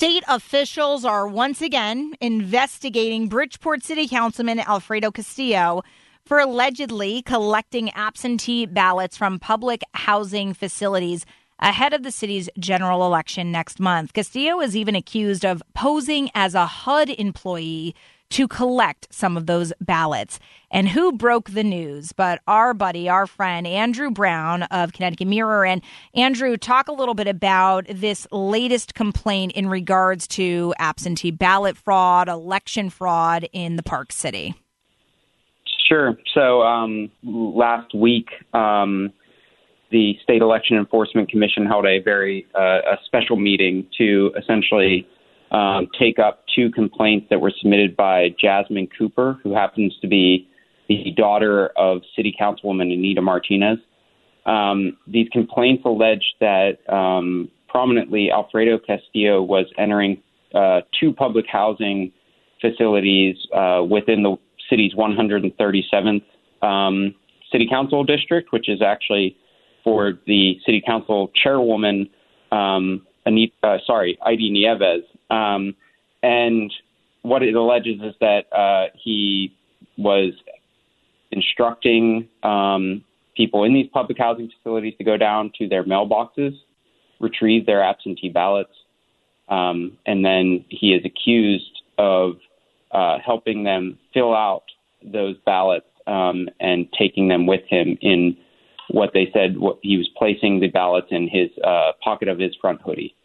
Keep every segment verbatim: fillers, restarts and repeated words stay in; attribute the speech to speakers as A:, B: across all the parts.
A: State officials are once again investigating Bridgeport City Councilman Alfredo Castillo for allegedly collecting absentee ballots from public housing facilities ahead of the city's general election next month. Castillo is even accused of posing as a H U D employee to collect some of those ballots. And who broke the news but our buddy, our friend, Andrew Brown of Connecticut Mirror. And Andrew, talk a little bit about this latest complaint in regards to absentee ballot fraud, election fraud in the Park City.
B: Sure. So um, last week, um, the State Election Enforcement Commission held a very uh, a special meeting to essentially um, take up two complaints that were submitted by Jasmine Cooper, who happens to be the daughter of City Councilwoman Anita Martinez. Um, these complaints allege that um, prominently Alfredo Castillo was entering uh, two public housing facilities uh, within the city's one hundred thirty-seventh um, City Council district, which is actually for the City Council chairwoman, um, Anita, uh, sorry, Heidi Nieves. Um, and what it alleges is that uh, he was instructing um, people in these public housing facilities to go down to their mailboxes, retrieve their absentee ballots, um, and then he is accused of uh, helping them fill out those ballots um, and taking them with him in what they said what he was placing the ballots in his uh, pocket of his front hoodie.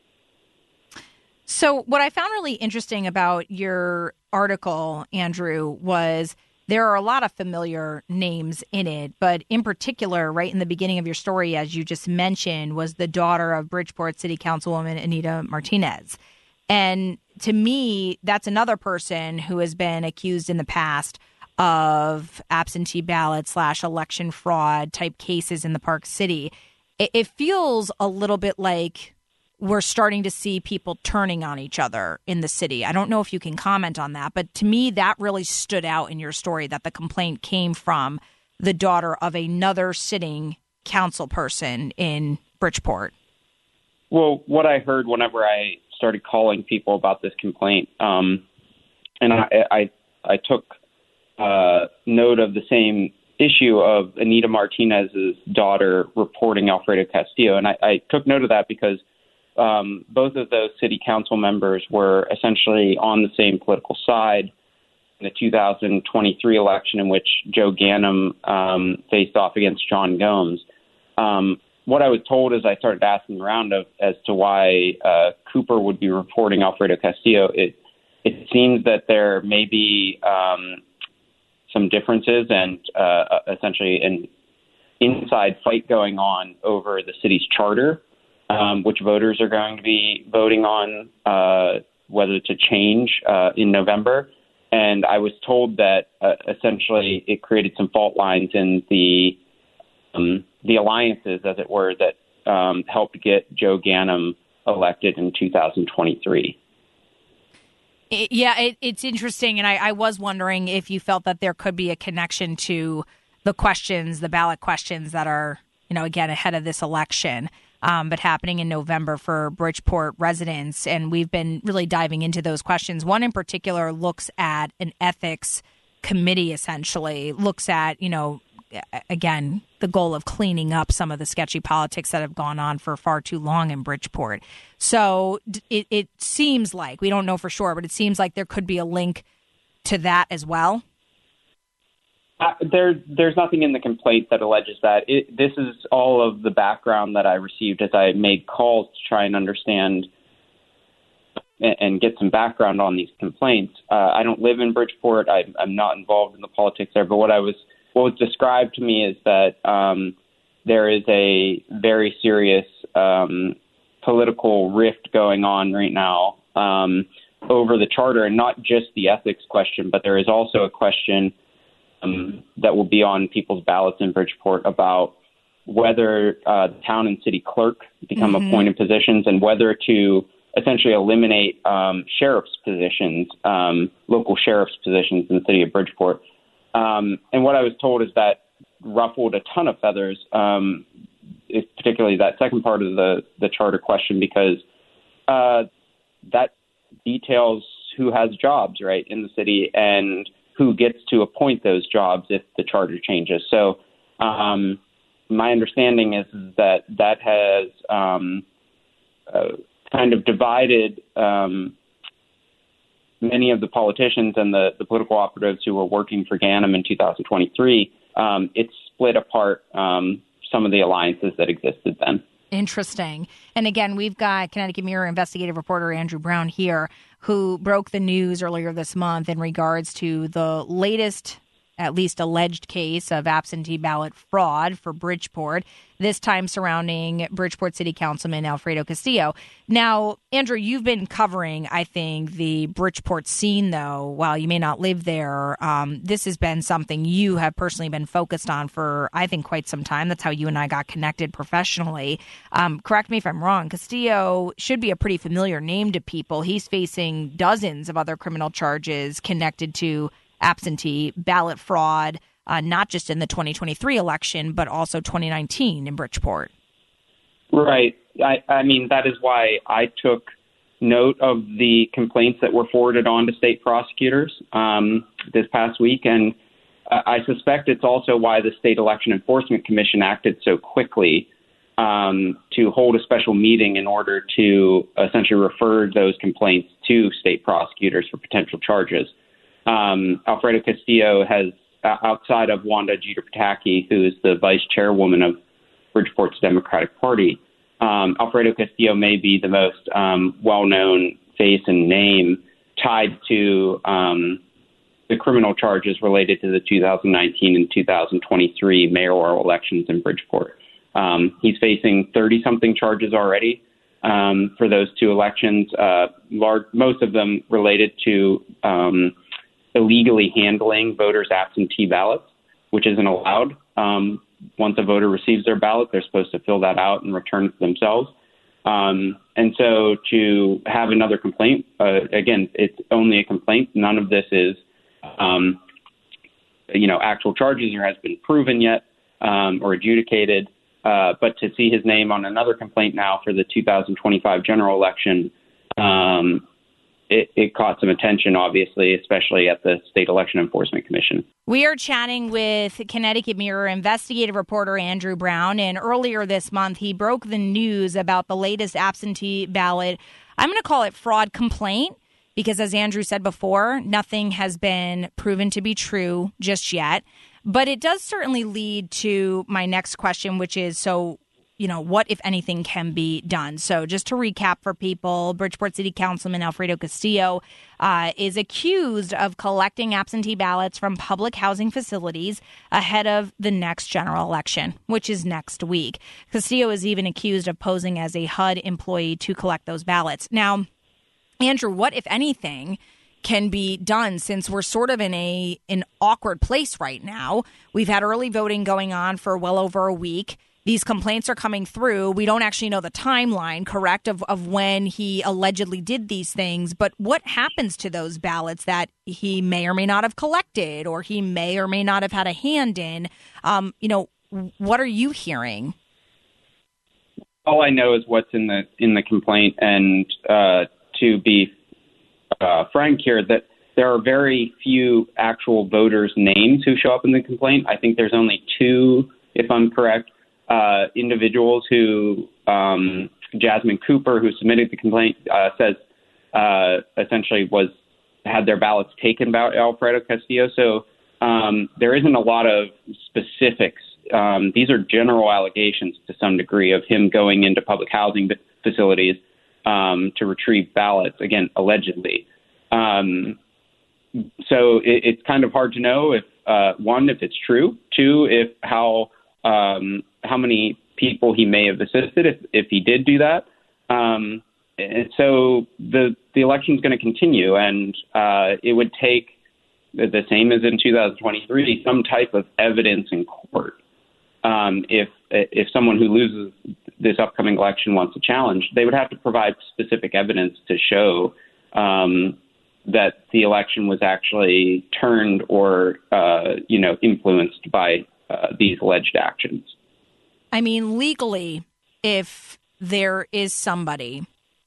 A: So what I found really interesting about your article, Andrew, was there are a lot of familiar names in it, but in particular, right in the beginning of your story, as you just mentioned, was the daughter of Bridgeport City Councilwoman Anita Martinez. And to me, that's another person who has been accused in the past of absentee ballot slash election fraud type cases in the Park City. It, it feels a little bit like we're starting to see people turning on each other in the city. I don't know if you can comment on that, but to me, that really stood out in your story, that the complaint came from the daughter of another sitting council person in Bridgeport.
B: Well, what I heard whenever I started calling people about this complaint, um, and I, I, I took uh, note of the same issue of Anita Martinez's daughter reporting Alfredo Castillo, and I, I took note of that because Um, both of those city council members were essentially on the same political side in the two thousand twenty-three election in which Joe Ganim um, faced off against John Gomes. Um, what I was told as I started asking around of, as to why uh, Cooper would be reporting Alfredo Castillo, it, it seems that there may be um, some differences and uh, essentially an inside fight going on over the city's charter. Um, which voters are going to be voting on uh, whether to change uh, in November. And I was told that uh, essentially it created some fault lines in the um, the alliances, as it were, that um, helped get Joe Ganim elected in two thousand twenty-three.
A: It, yeah, it, it's interesting. And I, I was wondering if you felt that there could be a connection to the questions, the ballot questions that are, you know, again, ahead of this election. Um, but happening in November for Bridgeport residents. And we've been really diving into those questions. One in particular looks at an ethics committee, essentially, looks at, you know, again, the goal of cleaning up some of the sketchy politics that have gone on for far too long in Bridgeport. So it, it seems like, we don't know for sure, but it seems like there could be a link to that as well.
B: Uh, there, there's nothing in the complaint that alleges that. It, this is all of the background that I received as I made calls to try and understand and, and get some background on these complaints. Uh, I don't live in Bridgeport. I, I'm not involved in the politics there. But what I was, what was described to me is that um, there is a very serious um, political rift going on right now um, over the charter, and not just the ethics question, but there is also a question Um, that will be on people's ballots in Bridgeport about whether uh, the town and city clerk become mm-hmm. appointed positions and whether to essentially eliminate um, sheriff's positions, um, local sheriff's positions in the city of Bridgeport. Um, and what I was told is that ruffled a ton of feathers, um, particularly that second part of the, the charter question, because uh, that details who has jobs, right, in the city and who gets to appoint those jobs if the charter changes. So um, my understanding is that that has um, uh, kind of divided um, many of the politicians and the, the political operatives who were working for Ganim in two thousand twenty-three. Um, it's split apart um, some of the alliances that existed then.
A: Interesting. And again, we've got Connecticut Mirror investigative reporter Andrew Brown here, who broke the news earlier this month in regards to the latest, at least alleged case of absentee ballot fraud for Bridgeport, this time surrounding Bridgeport City Councilman Alfredo Castillo. Now, Andrew, you've been covering, I think, the Bridgeport scene, though. While you may not live there, um, this has been something you have personally been focused on for, I think, quite some time. That's how you and I got connected professionally. Um, correct me if I'm wrong. Castillo should be a pretty familiar name to people. He's facing dozens of other criminal charges connected to absentee ballot fraud, uh, not just in the twenty twenty-three election, but also twenty nineteen in Bridgeport.
B: Right. I, I mean, that is why I took note of the complaints that were forwarded on to state prosecutors um, this past week. And I suspect it's also why the State Election Enforcement Commission acted so quickly um, to hold a special meeting in order to essentially refer those complaints to state prosecutors for potential charges. Um, Alfredo Castillo has, uh, outside of Wanda Jeter Pataki, who is the vice chairwoman of Bridgeport's Democratic Party, um, Alfredo Castillo may be the most um, well-known face and name tied to um, the criminal charges related to the two thousand nineteen and two thousand twenty-three mayoral elections in Bridgeport. Um, he's facing thirty-something charges already um, for those two elections, uh, large, most of them related to um, illegally handling voters' absentee ballots, which isn't allowed. Um, once a voter receives their ballot, they're supposed to fill that out and return it themselves. Um, and so to have another complaint, uh, again, it's only a complaint. None of this is, um, you know, actual charges or has been proven yet um, or adjudicated. Uh, but to see his name on another complaint now for the two thousand twenty-five general election, um, It, it caught some attention, obviously, especially at the State Election Enforcement Commission.
A: We are chatting with Connecticut Mirror investigative reporter Andrew Brown, and earlier this month, he broke the news about the latest absentee ballot. I'm going to call it fraud complaint because, as Andrew said before, nothing has been proven to be true just yet. But it does certainly lead to my next question, which is, so you know, what, if anything, can be done? So just to recap for people, Bridgeport City Councilman Alfredo Castillo uh, is accused of collecting absentee ballots from public housing facilities ahead of the next general election, which is next week. Castillo is even accused of posing as a H U D employee to collect those ballots. Now, Andrew, what, if anything, can be done since we're sort of in a an awkward place right now? We've had early voting going on for well over a week. These complaints are coming through. We don't actually know the timeline, correct, of, of when he allegedly did these things. But what happens to those ballots that he may or may not have collected or he may or may not have had a hand in? Um, you know, what are you hearing?
B: All I know is what's in the in the complaint. And uh, to be uh, frank here, that there are very few actual voters' names who show up in the complaint. I think there's only two, if I'm correct. Uh, individuals who, um, Jasmine Cooper, who submitted the complaint, uh, says uh, essentially was had their ballots taken by Alfredo Castillo. So um, there isn't a lot of specifics. Um, these are general allegations to some degree of him going into public housing facilities um, to retrieve ballots, again, allegedly. Um, so it, it's kind of hard to know if, uh, one, if it's true, two, if how um, how many people he may have assisted if, if he did do that. Um, and so the the election is going to continue, and uh, it would take the same as in two thousand twenty-three, some type of evidence in court. Um, if if someone who loses this upcoming election wants a challenge, they would have to provide specific evidence to show um, that the election was actually turned or uh, you know influenced by uh, these alleged actions.
A: I mean, legally, if there is somebody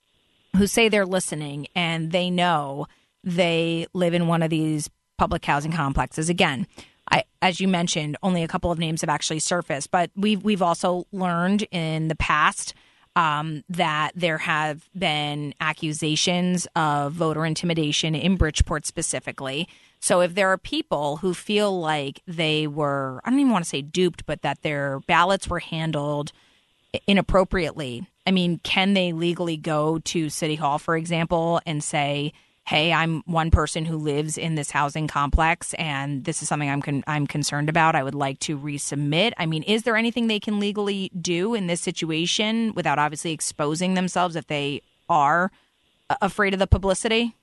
A: who say they're listening and they know they live in one of these public housing complexes. Again, I, as you mentioned, only a couple of names have actually surfaced, but we've we've also learned in the past um, that there have been accusations of voter intimidation in Bridgeport specifically. So if there are people who feel like they were, I don't even want to say duped, but that their ballots were handled inappropriately, I mean, can they legally go to City Hall, for example, and say, hey, I'm one person who lives in this housing complex, and this is something I'm con- I'm concerned about. I would like to resubmit. I mean, is there anything they can legally do in this situation without obviously exposing themselves if they are afraid of the publicity?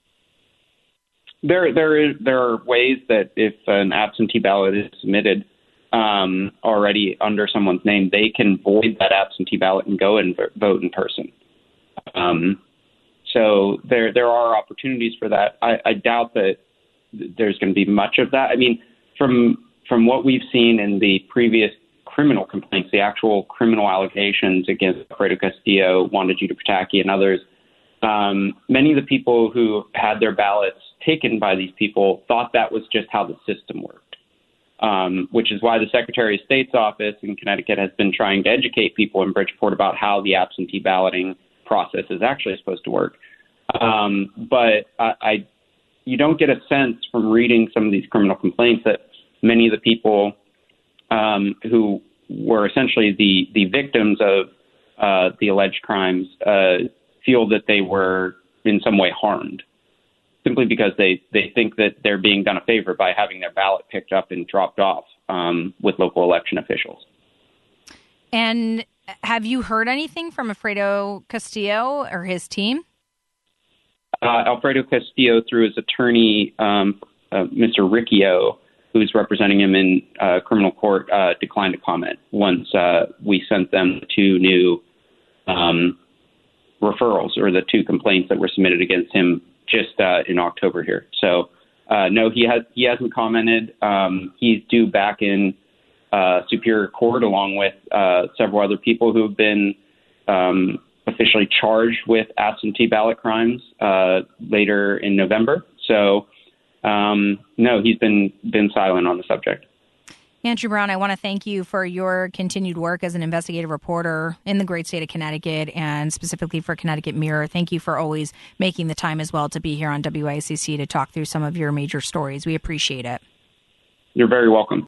B: There, there is, there are ways that if an absentee ballot is submitted um, already under someone's name, they can void that absentee ballot and go and vote in person. Um, so there, there are opportunities for that. I, I doubt that there's going to be much of that. I mean, from from what we've seen in the previous criminal complaints, the actual criminal allegations against Alfredo Castillo, Wanda Judah Pataki, and others, um, many of the people who had their ballots taken by these people thought that was just how the system worked, um, which is why the Secretary of State's office in Connecticut has been trying to educate people in Bridgeport about how the absentee balloting process is actually supposed to work. Um, but I, I, you don't get a sense from reading some of these criminal complaints that many of the people um, who were essentially the, the victims of uh, the alleged crimes uh, feel that they were in some way harmed, simply because they, they think that they're being done a favor by having their ballot picked up and dropped off um, with local election officials.
A: And have you heard anything from Alfredo Castillo or his team?
B: Uh, Alfredo Castillo, through his attorney, um, uh, Mister Riccio, who's representing him in uh, criminal court, uh, declined to comment once uh, we sent them two new um, referrals, or the two complaints that were submitted against him just uh, in October here. So, uh, no, he has he hasn't commented. Um, he's due back in uh, Superior Court along with uh, several other people who have been um, officially charged with absentee ballot crimes uh, later in November. So, um, no, he's been been silent on the subject.
A: Andrew Brown, I want to thank you for your continued work as an investigative reporter in the great state of Connecticut, and specifically for Connecticut Mirror. Thank you for always making the time as well to be here on W I C C to talk through some of your major stories. We appreciate it.
B: You're very welcome.